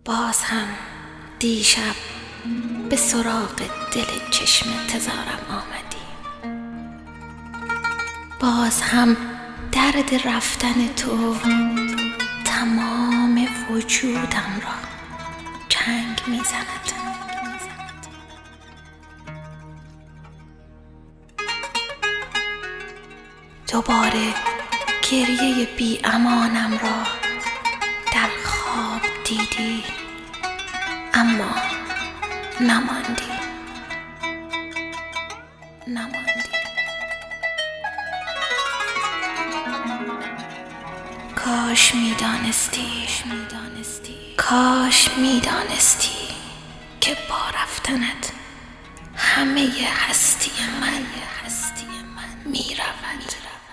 باز هم دیشب به سراغ دل چشم انتظارم آمدی. باز هم درد رفتن تو تمام وجودم را چنگ میزند. دوباره گریه بی امانم را در خواب دیدی، اما نماندی. کاش میدانستی که با رفتنت همه هستی من میرود.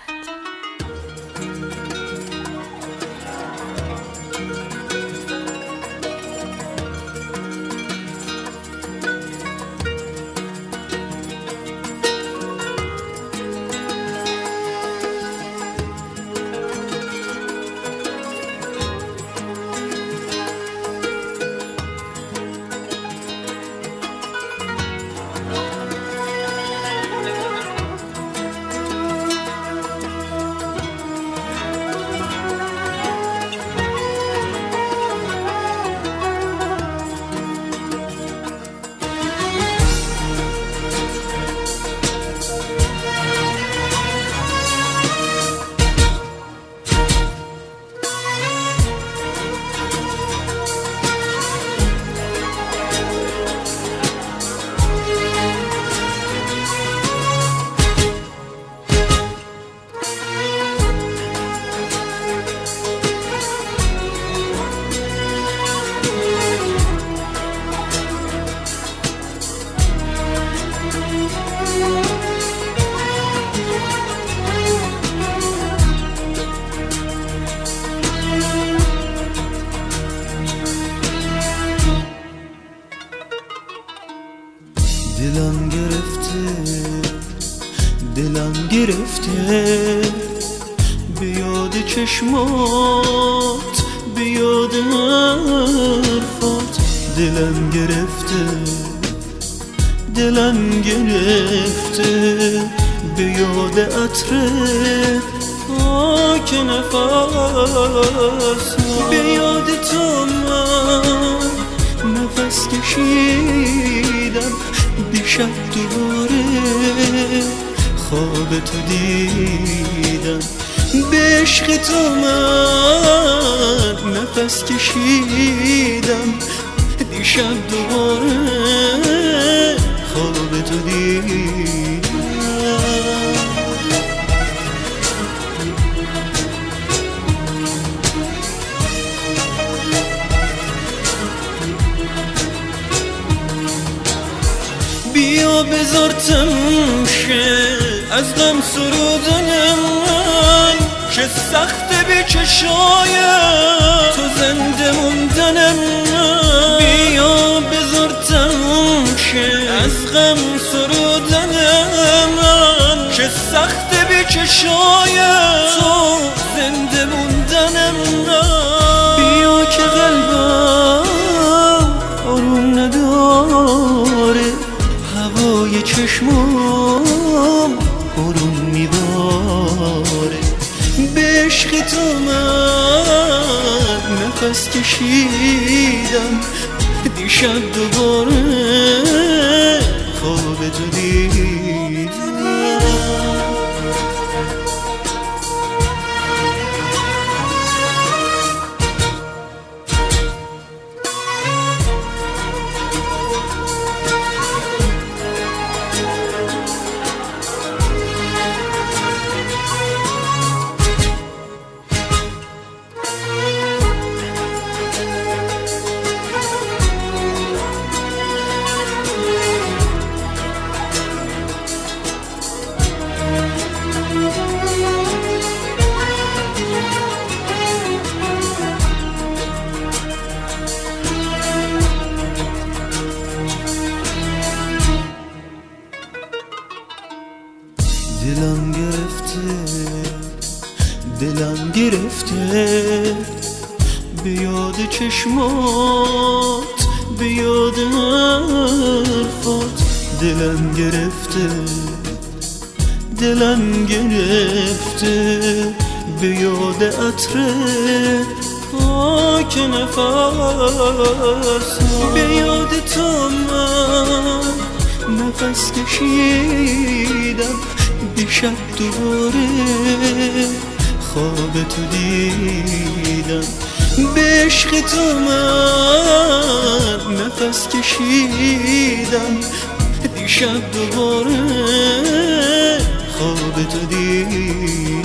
دلم گرفته به یاد چشمات، به یاد حرفات. دلم گرفته به یاد عطر پاک نفس. به یاد تو من نفس کشیدم، دیشب دوباره خواب تو دیدم. به عشق تو من نفس کشیدم، دیشب دوباره خواب تو دیدم. بیا بذار تموم شه از غم سرودن من، چه سخته به چشای تو زنده موندن من. بیا بذار تموم شه از غم سرودن من، چه سخته به چشای تو زنده موندن من. بیا که قلبم آروم نداره، هوای چشمام برون میباره. به عشق تو من نفس کشیدم، دیشب دوباره خواب تو دیدم. دلم گرفته به یاد چشمات، به یاد حرفات دلم گرفته، دلم گرفته. به یاد عطر پاک نفس، به یاد تو من نفس کشیدم. دیشب دوباره خواب تو دیدم، به عشق تو من نفس کشیدم. دیشب دوباره خواب تو دیدم.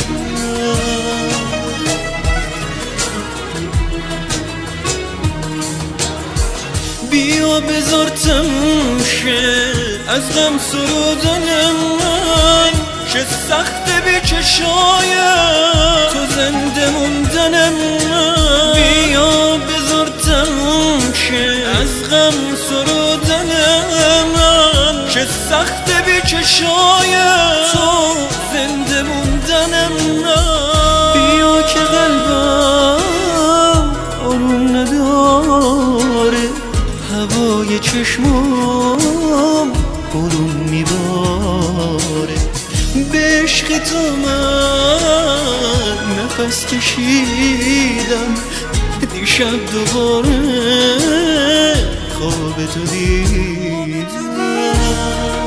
بیا بذار تموم شه از غم سرودن من، چه سخته بی چشایم تو زنده موندن من. بیا بذار تموم شه از غم سرودن من، چه سخته بی چشایم تو زنده موندن من. بیا که قلبم آروم نداره، هوای چشمام برون میباره. به عشق تو من نفس کشیدم، دیشب دوباره خواب تو دیدم.